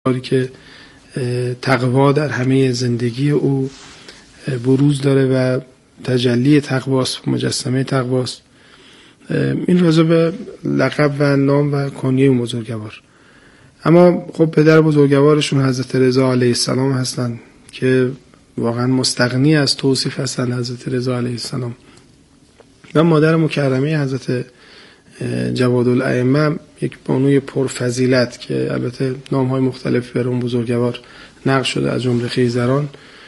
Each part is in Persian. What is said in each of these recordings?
کاری که تقوا در همه زندگی او بروز داره و تجلی تقواست، مجسمه تقواست. این راجع به لقب و نام و کنیه بزرگوار. اما خب پدر بزرگوارشون حضرت رضا علیه السلام هستن که واقعا مستغنی از توصیف هستن. حضرت رضا علیه السلام و مادر مکرمه حضرت جوادالائمه یک بانوی پرفضیلت که البته نام‌های مختلفی بر اون بزرگوار نقل شده، از جمله خیزران،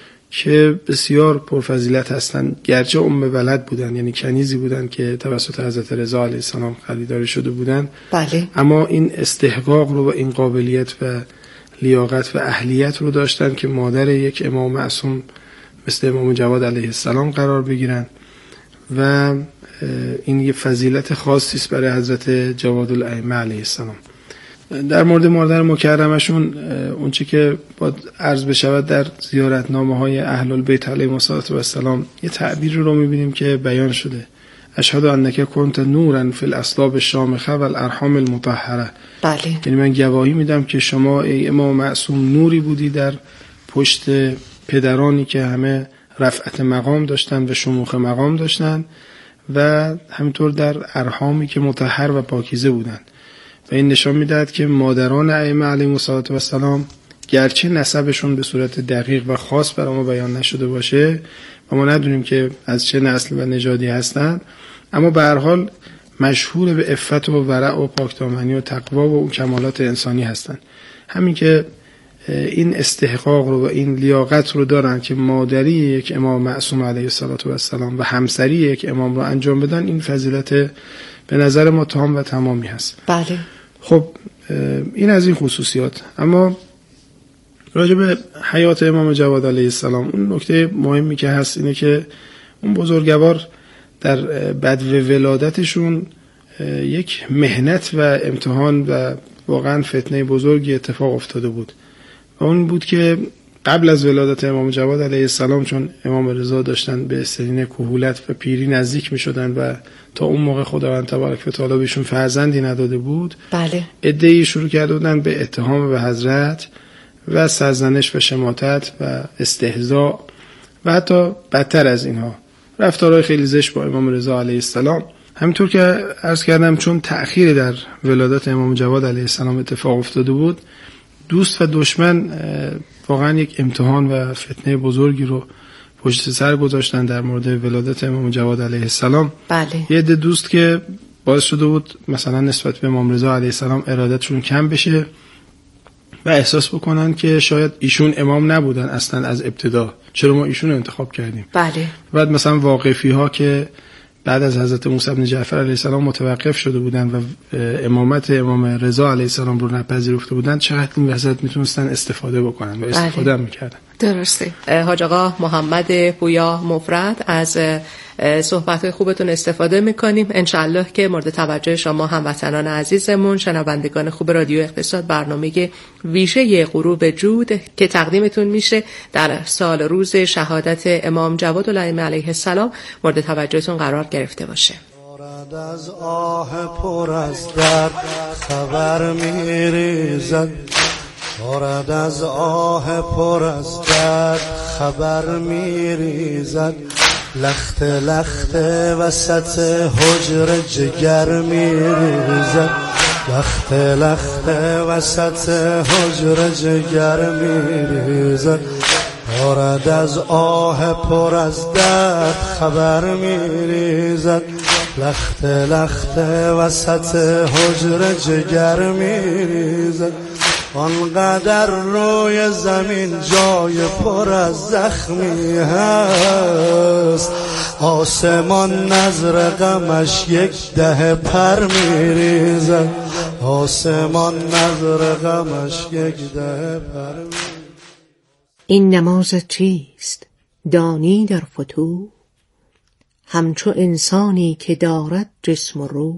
که بسیار پرفضیلت هستند. گرچه ولد بودن، یعنی کنیزی بودن که توسط حضرت رضا علیه السلام خریداری شده بودن، بله. اما این استحقاق رو و این قابلیت و لیاقت و اهلیت رو داشتن که مادر یک امام معصوم مثل امام جواد علیه السلام قرار بگیرن و این یه فضیلت خاصی است برای حضرت جوادالائمه علیه السلام. در مورد مادر مکرمشون اون چی که باید عرض بشود در زیارتنامه‌های اهل البیت علیهم السلام یه تعبیر رو می‌بینیم که بیان شده: اشهد انک کنت نورا فی الاصلاب الشامخه و الارحام المطهره. بله. یعنی من گواهی میدم که شما ای امام معصوم نوری بودی در پشت پدرانی که همه رفعت مقام داشتن و شموخ مقام داشتن و همینطور در ارحامی که مطهر و پاکیزه بودن. و این نشان میدهد که مادران ائمه علیهم السلام گرچه نسبشون به صورت دقیق و خاص برای ما بیان نشده باشه و ما ندونیم که از چه نسل و نژادی هستند، اما به هر حال مشهور به عفت و ورع و پاکدامنی و تقوا و اون کمالات انسانی هستند. همین که این استحقاق رو و این لیاقت رو دارن که مادری یک امام معصوم علیه السلام و همسری یک امام رو انجام بدن، این فضیلت به نظر ما تام و تمامی هست. بله. خب این از این خصوصیات. اما راجع به حیات امام جواد علیه السلام اون نکته مهمی که هست اینه که اون بزرگوار در بدو ولادتشون یک مهنت و امتحان و واقعا فتنه بزرگی اتفاق افتاده بود و اون بود که قبل از ولادت امام جواد علیه السلام، چون امام رضا داشتن به سنین کهولت و پیری نزدیک می شدن و تا اون موقع خداوند تبارک و تعالی بهشون فرزندی نداده بود، بله، عده‌ای شروع کرده بودن به اتهام به حضرت و سرزنش و شماتت و استهزاء و حتی بدتر از اینها رفتارهای خیلی زشت با امام رضا علیه السلام. همینطور که عرض کردم چون تأخیر در ولادت امام جواد علیه السلام اتفاق افتاده بود، دوست و دشمن واقعا یک امتحان و فتنه بزرگی رو پشت سر گذاشتن در مورد ولادت امام جواد علیه السلام. بله. یه عده دوست که باعث شده بود مثلا نسبت به امام رضا علیه السلام ارادتشون کم بشه و احساس بکنن که شاید ایشون امام نبودن اصلا از ابتدا، چرا ما ایشون رو انتخاب کردیم. بله. بعد مثلا واقفی ها که بعد از حضرت موسی بن جعفر علیه السلام متوقف شده بودن و امامت امام رضا علیه السلام رو نپذیرفته بودن، چقدر این وسط میتونستن استفاده بکنن و استفاده میکردن. درسته. حاج آقا محمد پویا مفرد، از صحبت‌های خوبتون استفاده میکنیم. انشالله که مورد توجه شما هموطنان عزیزمون، شنوندگان خوب رادیو اقتصاد، برنامه ویژه غروب جود که تقدیمتون میشه در سال روز شهادت امام جوادالائمه علیه السلام مورد توجهتون قرار گرفته باشه. از آه پر از درد خبر میریزد، دارد از آه پر از درد خبر میریزد، لخت لخت وسط حجر جگر میریزد، لخت لخت وسط حجر جگر میریزد، دارد از آه پر از درد خبر میریزد، لخت لخت وسط حجر جگر میریزد، آنقدر روی زمین جای پر از زخمی هست، آسمان نظر غمش یک ده پر میریزد، آسمان نظر غمش یک ده پر میریزد. این نماز چیست دانی در فتوح، همچو انسانی که دارد جسم و روح،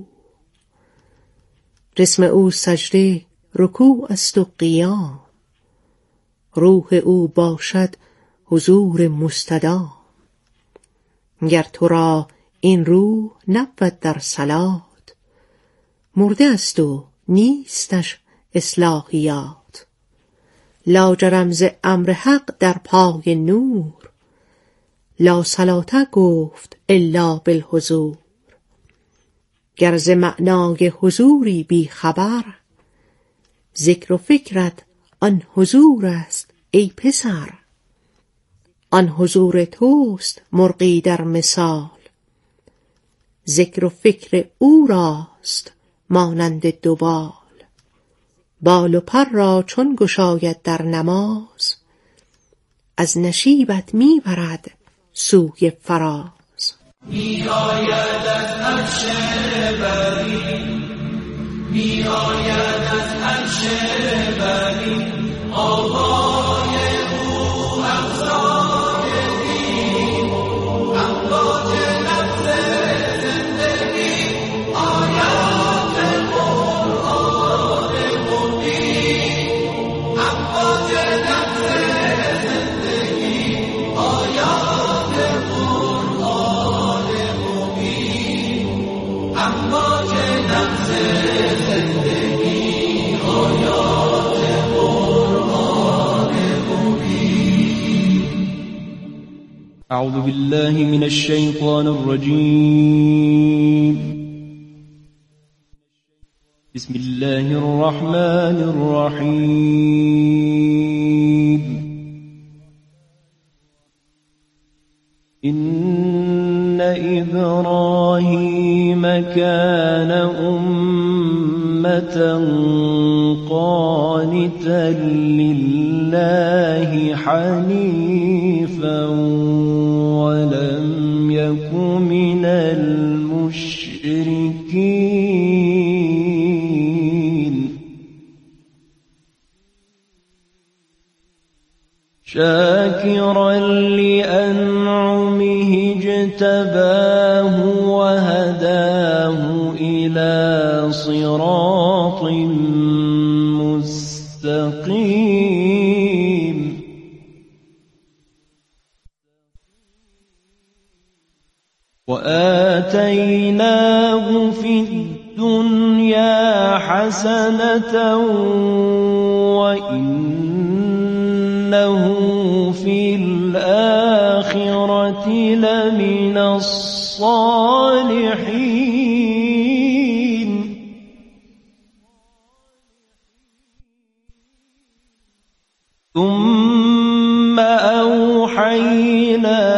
جسم او سجده رکوع است و قیام، روح او باشد حضور مستدام، گر تو را این روح نبود در صلات، مرده است و نیستش اصلاحیات، لاجرم ز امر حق در پای نور، لا صلاة گفت الا بالحضور. گر ز معنای حضوری بی خبر، ذکر و فکرت آن حضور است ای پسر. آن حضور توست مرغی در مثال، ذکر و فکر او راست مانند دو بال. بال و پر را چون گشاید در نماز، از نشیبت می برد سوی فراز. می آید از عرش بری، می آید از عرش بری، آوای او افزای دین، امواج نفس زندگی، آیات قرآن مبین، امواج نفس زندگی، آیات قرآن مبین، امواج نفس زندگی، آیات قرآن مبین. أعوذ بالله من الشيطان الرجيم. بسم الله الرحمن الرحيم. إن إبراهيم كان أمة قانتا لله حنيفا ولم يك من المشركين. شاكرا لأنعمه اجتباه وهداه إلى صراط مستقيم. وآتيناه في الدنيا حسنة وإنه في الآخرة لمن الصالحين. ثم أوحينا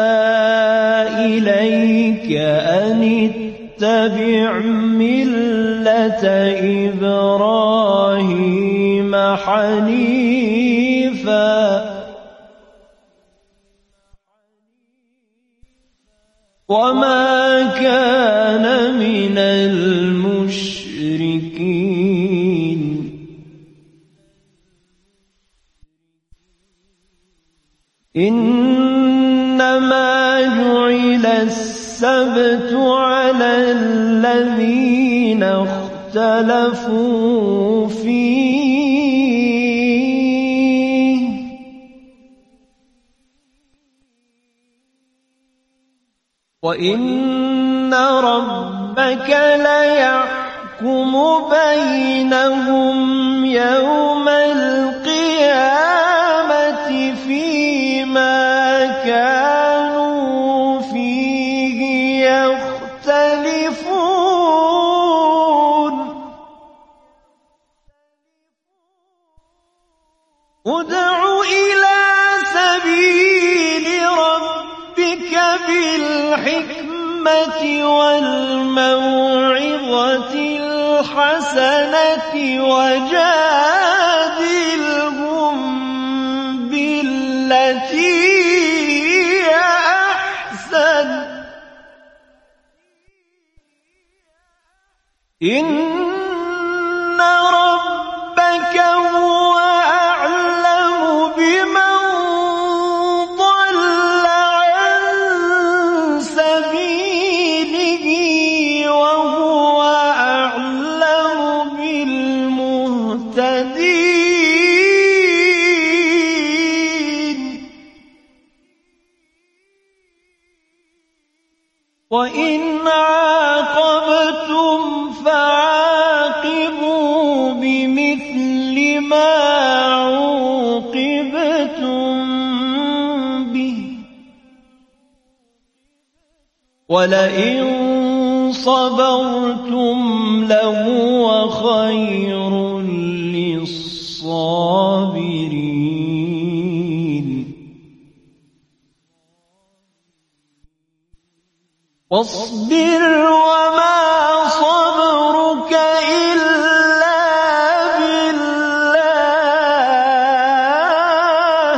إليك أن اتبع ملة إبراهيم حنيفا وما كان من المشركين. إنما جعل السبت على الذين اختلفوا فيه، وإن ربك ليحكم بينهم يوم القيامة فيما كانوا فيه يختلفون. ادع إلى سبيل ربك بالحكمة والموعظة الحسنة وجادلهم بالتي هي أحسن، إن ربك هو أعلم بمن ضل عن سبيله وهو أعلم بالمهتدين. وإن عاقبتم فعاقبوا بمثل ما عوقبتم ولئن صبرتم لهو خير للصابرين واصبر وما صبرك إلا بالله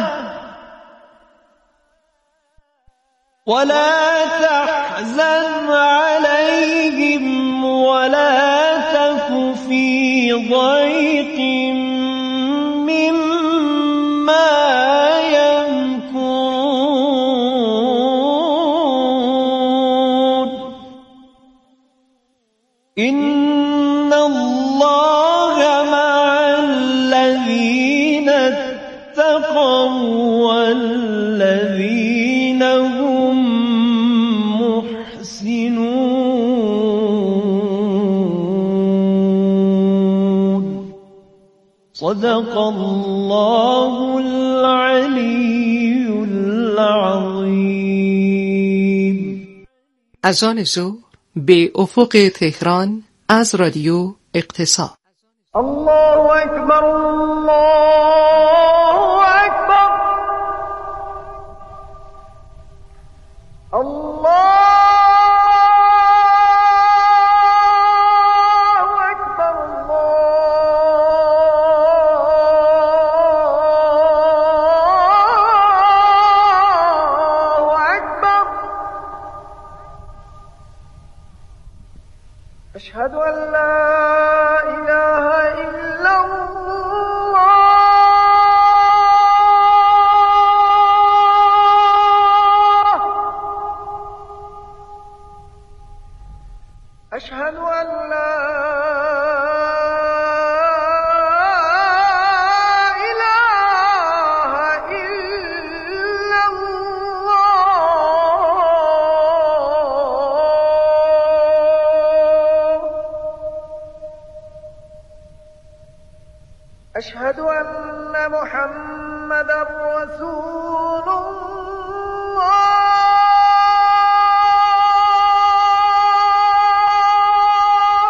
ولا تحزن عليهم ولا تك في ضيق مما يمكرون إن الله مع الذين اتقوا والذين هم محسنون صدق الله العلی العظیم. اذان ظهر به افق تهران از رادیو اقتصاد. الله اکبر الله اکبر الله اکبر الله اکبر اشهد ان لا اله الا الله اشهد ان لا اله الا الله أشهد أن محمدا رسول الله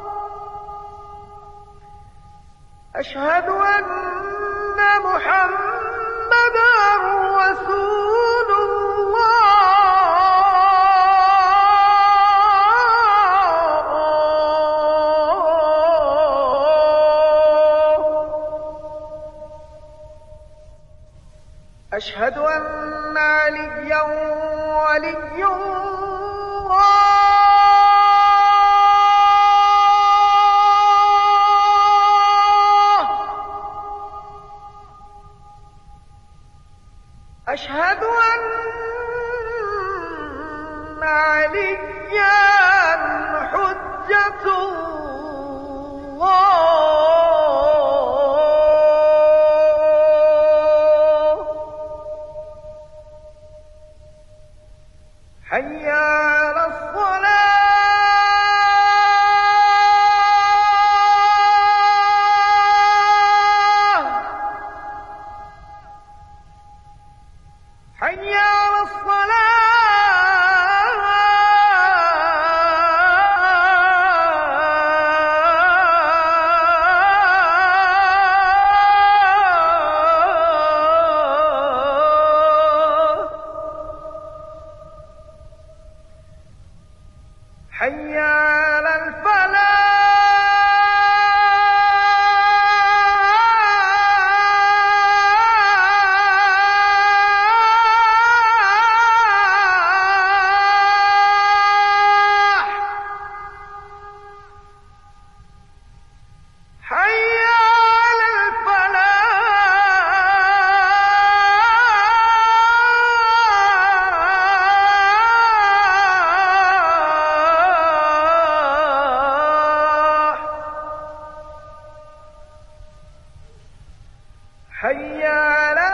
أشهد أن محمدا رسول الله أشهد أن عليا ولي الله أشهد أن عليا حجة الله حي على الصلاة حي على الصلاة حي على الفلاح حي على الفلاح حي على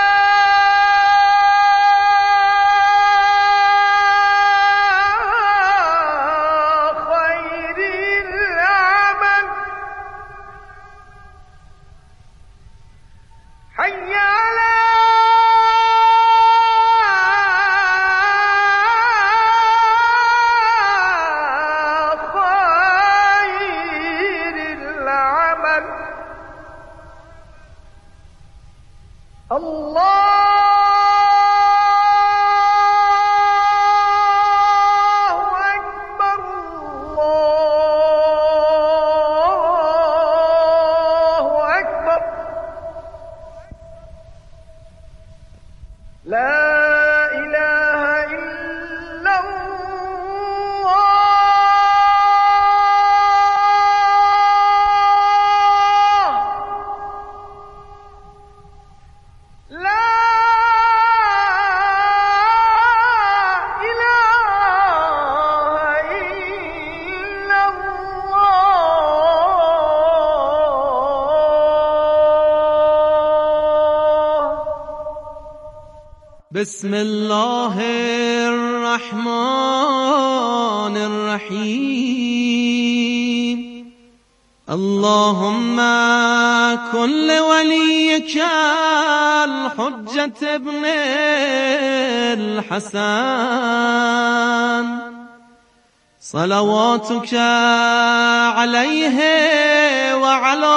خير العمل حي على بسم الله الرحمن الرحيم اللهم كن لوليك الحجة ابن الحسن صلواتك عليه وعلى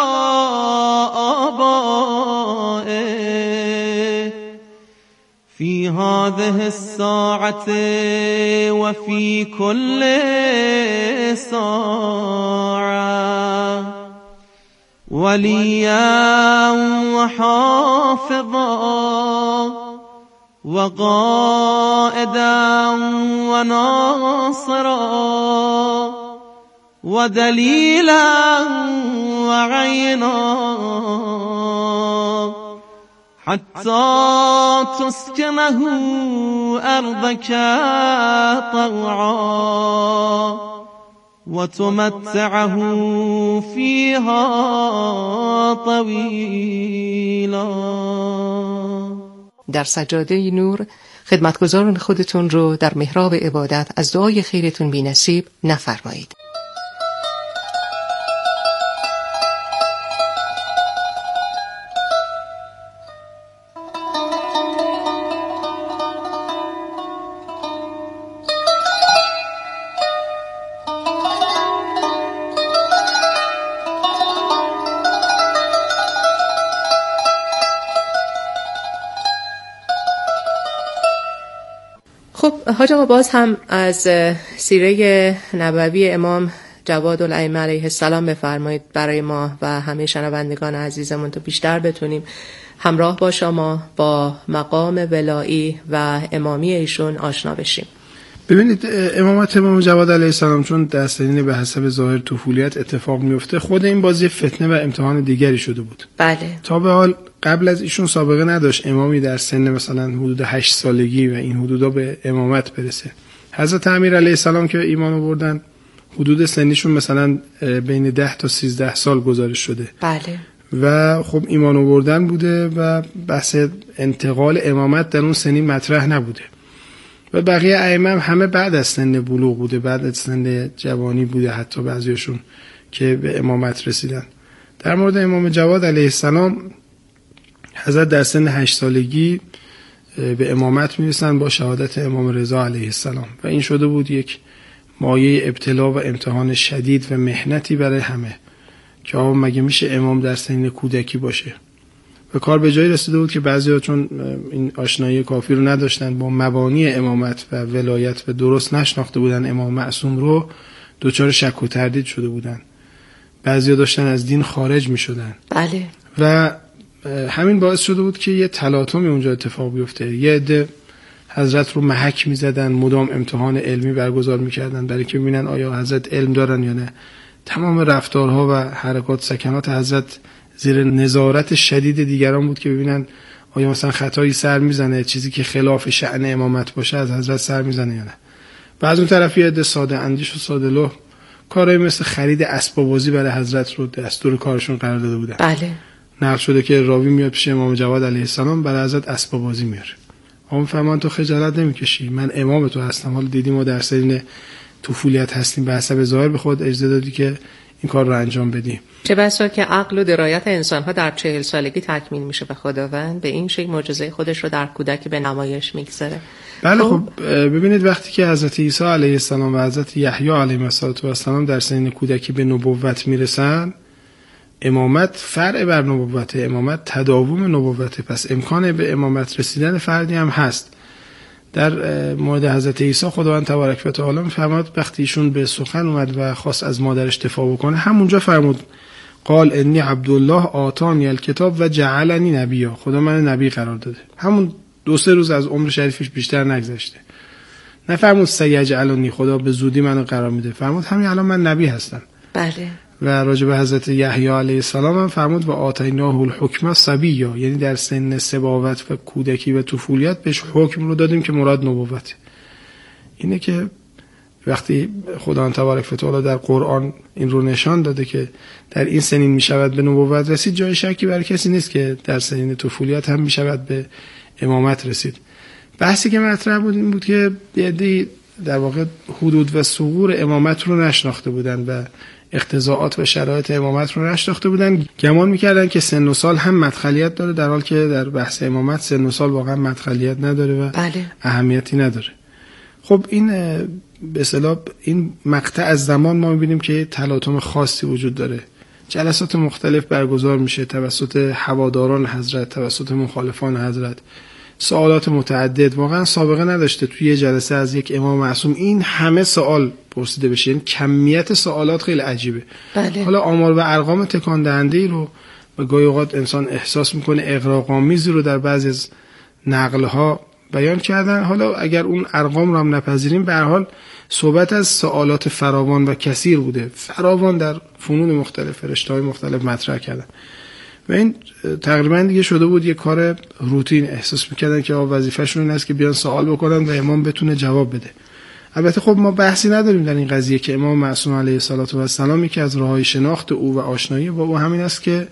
آبائه في هذه الساعة وفي كل ساعة وليا وحافظا وقائدا وناصرا ودليلا وعينا حتى تسكنه أرضك طوعا وتمتعه فيها طويلا. در سجاده نور خدمتگزاران خودتون رو در محراب عبادت از دعای خیرتون بی نصیب نفرمایید. خب حاج آقا باز هم از سیره نبوی امام جواد الائمه علیه السلام بفرمایید برای ما و همه شنوندگان عزیزمون تا بیشتر بتونیم همراه با شما با مقام ولایی و امامی ایشون آشنا بشیم. ببینید امامت امام جواد علیه السلام چون در سنین به حسب ظاهر طفولیت اتفاق میفته خود این بازی فتنه و امتحان دیگری شده بود. بله. تا به حال قبل از ایشون سابقه نداشت امامی در سن مثلا حدود 8 سالگی و این حدودا به امامت برسه. حضرت امیر علیه السلام که ایمان آوردن حدود سنیشون مثلا بین 10 تا 13 سال گزارش شده. بله. و خب ایمان آوردن بوده و بحث انتقال امامت در اون سنی مطرح نبوده. و بقیه ائمه همه بعد از سن بلوغ بوده، بعد از سن جوانی بوده، حتی بعضیشون که به امامت رسیدن. در مورد امام جواد علیه السلام حضرت در سن 8 سالگی به امامت میرسن با شهادت امام رضا علیه السلام و این شده بود یک مایه ابتلا و امتحان شدید و محنتی برای همه که آقا مگه میشه امام در سن کودکی باشه. و کار به جایی رسیده بود که بعضی‌ها چون این آشنایی کافی رو نداشتن با مبانی امامت و ولایت و درست نشناخته بودن امام معصوم رو، دچار شک و تردید شده بودن. بعضی‌ها داشتن از دین خارج می‌شدن. بله. و همین باعث شده بود که یه تلاطمی اونجا اتفاق بیفته. یه عده حضرت رو محک می‌زدن، مدام امتحان علمی برگزار می‌کردن برای که ببینن آیا حضرت علم دارن یا نه. تمام رفتارها و حرکات سکنات حضرت زیر نظارت شدید دیگران بود که ببینن آیا مثلا خطایی سر میزنه، چیزی که خلاف شأن امامت باشه از حضرت سر میزنه یا نه. و از اون طرف یه عده ساده اندیش و ساده لوح کارهای مثل خرید اسباب بازی برای حضرت رو دستور کارشون قرار داده بودن. بله. نقل شده که راوی میاد پیش امام جواد علیه السلام برای حضرت اسباب بازی میاره. اون فرمان تو خجالت نمیکشی، من امام تو هستم، حالا دیدیم ما در سن طفولیت هستیم، به حسب ظاهر به خود اجازه دادی که این کار رو انجام بدیم. چه بسا که عقل و درایت انسان‌ها در 40 سالگی تکمیل میشه و خداوند به این شکل معجزه خودش رو در کودک به نمایش میگذاره. بله. خب ببینید وقتی که حضرت عیسی علیه السلام و حضرت یحیی علیه السلام در سن کودکی به نبوت میرسن، امامت فرع بر نبوته، امامت تداوم نبوته، پس امکان به امامت رسیدن فردی هم هست. در مورد حضرت عیسی خداوند تبارک و تعالی می‌فرماد وقتی ایشون به سخن اومد و خواست از مادرش دفاع بکنه، همونجا فرمود قال انی عبدالله آتانی الکتاب و جعلنی نبیا، خدا من نبی قرار داده. همون 2-3 روز از عمر شریفش بیشتر نگذشته. نفرمود سیجعلنی، خدا به زودی منو قرار میده، فرمود همین الان من نبی هستم. بله. و راجع به حضرت یحیی علیه السلام هم فرمود و آتیناه الحکم صبیا، یعنی در سن صباوت و کودکی و طفولیت بهش حکم رو دادیم که مراد نبوت. اینه که وقتی خداوند تبارک و تعالی در قرآن این رو نشان داده که در این سنین میشود به نبوت رسید، جای شکی برای کسی نیست که در سنین طفولیت هم میشود به امامت رسید. بحثی که مطرح بود این بود که بعضی در واقع حدود و ثغور امامت رو نشناخته بودن و اقتضاعات و شرایط امامت رو نشناخته بودن، گمان میکردن که سن و سال هم مدخلیت داره، در حالی که در بحث امامت سن و سال واقعا مدخلیت نداره و بله. اهمیتی نداره. خب این به اصطلاح این مقطع از زمان ما میبینیم که تلاطم خاصی وجود داره، جلسات مختلف برگزار میشه توسط هواداران حضرت، توسط مخالفان حضرت، سوالات متعدد، واقعا سابقه نداشته توی یه جلسه از یک امام معصوم این همه سوال پرسیده بشه. این کمیت سوالات خیلی عجیبه. بله. حالا آمار و ارقام تکان دهنده‌ای رو به گاهی اوقات انسان احساس میکنه اغراق‌آمیزی رو در بعضی از نقل‌ها بیان کردن. حالا اگر اون ارقام رو هم نپذیریم، به هر حال صحبت از سوالات فراوان و کثیر بوده، فراوان در فنون مختلف، رشته‌های مختلف مطرح کردن و این تقریبا دیگه شده بود یه کار روتین. احساس میکردن که وظیفه‌شون این است که بیان سوال بکنن و امام بتونه جواب بده. البته خب ما بحثی نداریم در این قضیه که امام معصوم علیه السلام یکی از راههای شناخت او و آشنایی با او همین است که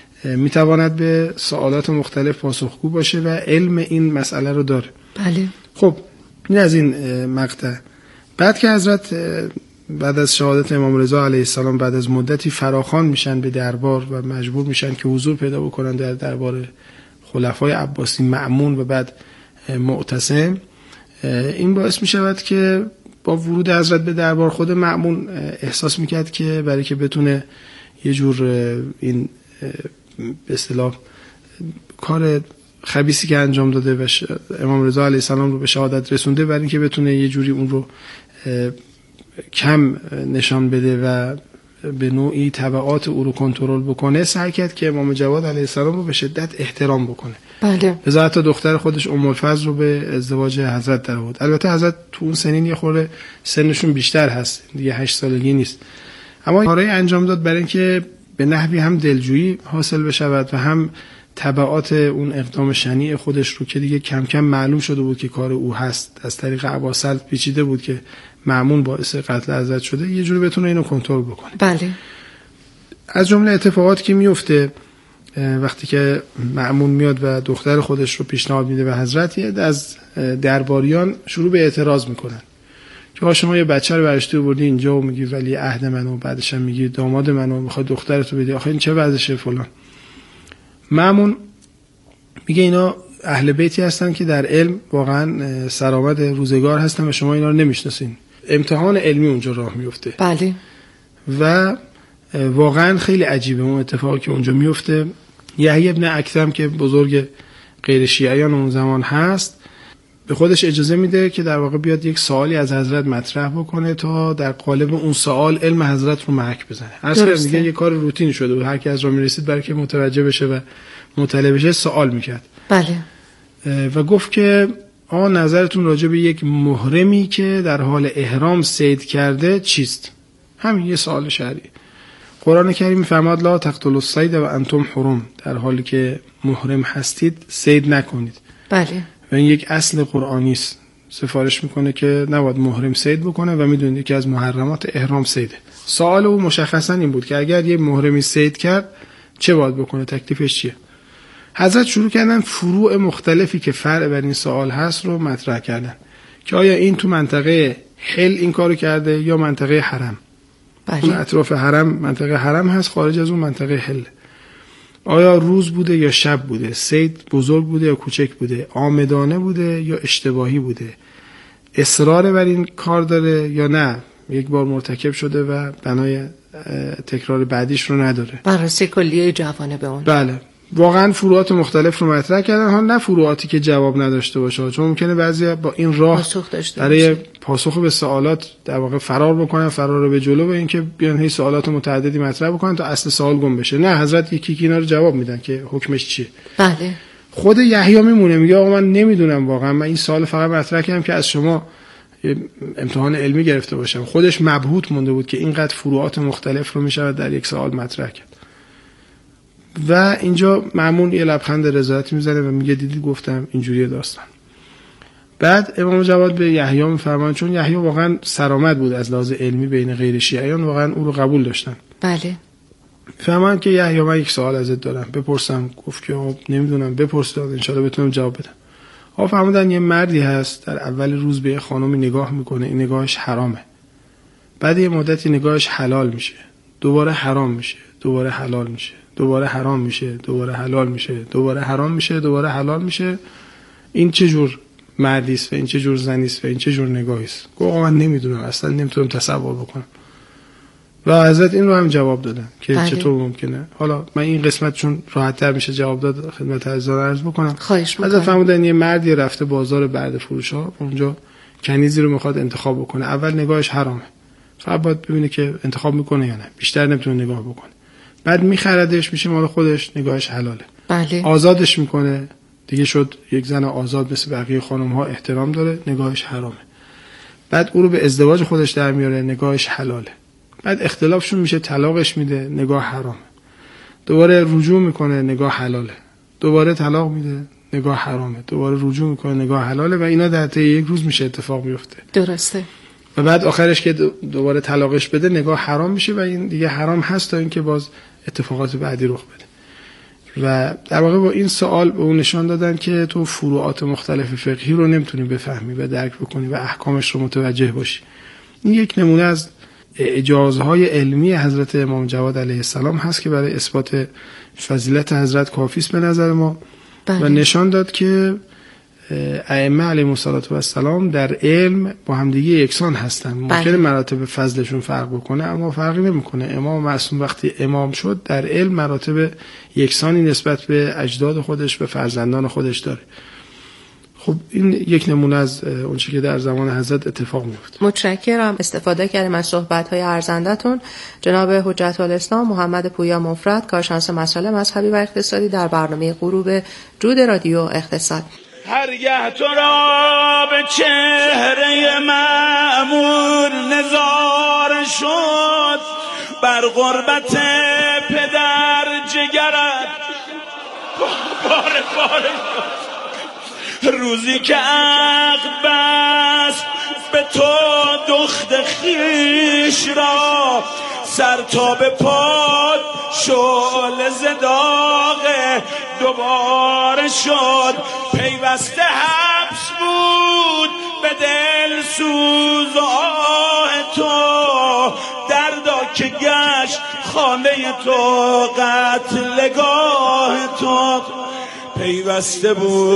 میتواند به سوالات مختلف پاسخگو باشه و علم این مسئله رو داره. بله. خب این از این مقطع. بعد که حضرت بعد از شهادت امام رضا علیه السلام بعد از مدتی فراخوان میشن به دربار و مجبور میشن که حضور پیدا بکنن در دربار خلفای عباسی مأمون و بعد معتصم، این باعث میشود که با ورود حضرت به دربار خود مأمون احساس میکرد که برای که بتونه یه جور این به اصطلاح کار خبیثی که انجام داده و امام رضا علیه السلام رو به شهادت رسونده، برای اینکه بتونه یه جوری اون رو کم نشان بده و به نوعی تبعات او رو کنترل بکنه، سعی کرد که امام جواد علیه السلام رو به شدت احترام بکنه. بله. لذا حتی دختر خودش ام الفضل رو به ازدواج حضرت در آورد. البته حضرت تو اون سنین یه خورده سنشون بیشتر هست، دیگه 8 سالگی نیست، اما کارایی انجام داد برای اینکه به نحوی هم دلجویی حاصل بشود و هم تبعات اون اقدام شنیع خودش رو که دیگه کم کم معلوم شده بود که کار او هست، از طریق عباسلط پیچیده بود که مأمون باعث قتل حضرت شده، یه جوری بتونه اینو کنترل بکنه. بله. از جمله اتفاقاتی که میفته وقتی که مأمون میاد و دختر خودش رو پیشنهاد میده به حضرت، از درباریان شروع به اعتراض میکنن که شما یه بچه رو برشته بردی اینجا و میگی ولی عهد منو، بعدش هم میگی داماد منو، میخواد دخترتو بدی، آخه این چه وضعشه فلان. مأمون میگه اینا اهل بیتی هستن که در علم واقعا سرآمد روزگار هستن و شما اینا رو نمیشناسین. امتحان علمی اونجا راه میفته. بله. و واقعا خیلی عجیبه اون اتفاقی که اونجا میفته. یحیی ابن اکثم که بزرگ غیر شیعیان اون زمان هست، به خودش اجازه میده که در واقع بیاد یک سوالی از حضرت مطرح بکنه تا در قالب اون سوال علم حضرت رو محک بزنه. اصلا دیگه یه کار روتین شده بود، هر کی از راه میرسید برای که متوجه بشه و مطلع بشه سوال میکرد. بله. و گفت که نظرتون راجع به یک محرمی که در حال احرام صید کرده چیست؟ همین یه سوال شرعی. قرآن کریم میفرماد لا تقتلوا الصید و انتم حرم، در حالی که محرم هستید صید نکنید. بله. و این یک اصل قرآنی است. سفارش میکنه که نباید محرم صید بکنه و میدونید که از محرمات احرام صیده. سوال او مشخصا این بود که اگر یه محرمی صید کرد چه باید بکنه، تکلیفش چیه؟ حضرت شروع کردن فروع مختلفی که فرع بر این سوال هست رو مطرح کردن که آیا این تو منطقه حل این کارو کرده یا منطقه حرم. بله. اون اطراف حرم منطقه حرم هست، خارج از اون منطقه حل. آیا روز بوده یا شب بوده، صید بزرگ بوده یا کوچک بوده، آمدانه بوده یا اشتباهی بوده، اصرار بر این کار داره یا نه، یک بار مرتکب شده و بنای تکرار بعدیش رو نداره. بررسی کلیه جوانب اون. بله، واقعا فروعات مختلف رو مطرح کردن، ها نه فروعاتی که جواب نداشته باشه، چون ممکنه بعضی با این راه برای پاسخ به سوالات در واقع فرار بکنن، فرار رو به جلو، و اینکه بیان هی سوالات متعددی مطرح بکنن تا اصل سوال گم بشه. نه، حضرت یکی اینا رو جواب میدن که حکمش چیه. بله. خود یحیی میمونه میگه آقا من نمیدونم، واقعا من این سوال فقط مطرح کردم که از شما امتحان علمی گرفته باشم. خودش مبهوت مونده بود که اینقدر فروعات مختلف رو میشه در یک سوال مطرح کرد. و اینجا مأمون یه لبخند رضایتی میزنه و میگه دیدی گفتم اینجوریه داستان. بعد امام جواد به یحیی میفرمان، چون یحیی واقعا سرآمد بود از لحاظ علمی بین غیر شیعیان، واقعا او رو قبول داشتن. بله. فهمم که یحیی من یک سوال ازت دارم بپرسم. گفت که نمیدونم، بپرس ان شاءالله بتونم جواب بدم. فهمیدن یه مردی هست در اول روز به یه خانمی نگاه میکنه، این نگاهش حرامه. بعد یه مدتی نگاهش حلال میشه، دوباره حرام میشه، دوباره حلال میشه، دوباره حرام میشه، دوباره حلال میشه، دوباره حرام میشه، دوباره حلال میشه. این چه جور مردی است و این چه جور زنی است و این چه جور نگاهی است؟ گفت من نمیدونم، اصلا نمیتونم تصور بکنم. و حضرت این رو هم جواب دادن که بله. چطور ممکنه. حالا من این قسمت چون راحت تر میشه جواب داد خدمت عزیزان عرض بکنم. خواهش می‌کنم. حضرت فرمودن یه مردی رفته بازار برده فروش ها، اونجا کنیزی رو میخواد انتخاب بکنه. اول نگاهش حرامه، فقط باید ببینه که انتخاب میکنه یا نه، بیشتر نمیتونه نگاه بکنه. بعد میخردش، میشه مال خودش، نگاهش حلاله. بله. آزادش میکنه، دیگه شد یک زن آزاد مثل بقیه خانم ها، احترام داره، نگاهش حرامه. بعد او رو به ازدواج خودش در میاره، نگاهش حلاله. بعد اختلافشون میشه، طلاقش میده، نگاه حرامه. دوباره رجوع میکنه، نگاه حلاله. دوباره طلاق میده، نگاه حرامه. دوباره رجوع میکنه، نگاه حلاله. و اینا در طی یک روز میشه اتفاق میفته. درسته. و بعد آخرش که دوباره طلاقش بده، نگاه حرام میشه و این دیگه حرام هست تا اینکه باز اتفاقات بعدی رخ بده. و در واقع با این سوال به اون نشان دادن که تو فروعات مختلف فقهی رو نمیتونی بفهمی و درک بکنی و احکامش رو متوجه باشی. این یک نمونه از اجازهای علمی حضرت امام جواد علیه السلام هست که برای اثبات فضیلت حضرت کافی است به نظر ما. بله. و نشان داد که ائمه علیهم السلام در علم با همدیگه یکسان هستن. ممکنه مراتب فضلشون فرق بکنه اما فرقی نمیکنه. امام معصوم وقتی امام شد در علم مراتب یکسانی نسبت به اجداد خودش، به فرزندان خودش داره. خب این یک نمونه از اون چیزی که در زمان حضرت اتفاق میفته. متشکرم. استفاده کردیم از صحبت‌های ارزندتون. جناب حجت الاسلام محمد پویا مفرد، کارشناس مسائل مذهبی و اقتصادی، در برنامه غروب جود رادیو اقتصاد. هرگه تو را به چهره مأمور نظاره شد، بر غربت پدر جگرت باره روزی که عقد بست به تو دخت خیش را، سر تا به پاد شعله ز داغ دوباره شد. پیوسته حبس بود به دل سوز و آه تو، دردا که گشت خانه تو قتلگاه تو. پیوسته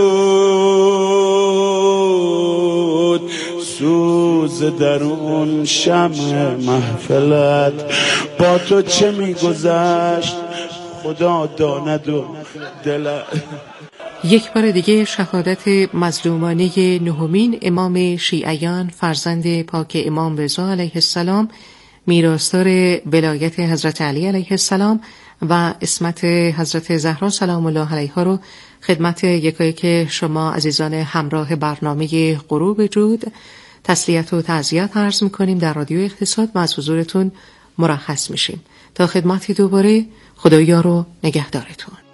بود سوز درون شمع محفلت، با تو چه میگذشت خدا داند و دلت. یک بار دیگه شهادت مظلومانه نهمین امام شیعیان، فرزند پاک امام رضا علیه السلام، میراثدار ولایت حضرت علی علیه السلام و عصمت حضرت زهرا سلام الله علیها رو خدمت یکایک شما عزیزان همراه برنامه غروب جود تسلیت و تعزیت عرض میکنیم. در رادیو اقتصاد و از حضورتون مرخص میشیم تا خدمتی دوباره. خدایا رو نگهدارتون.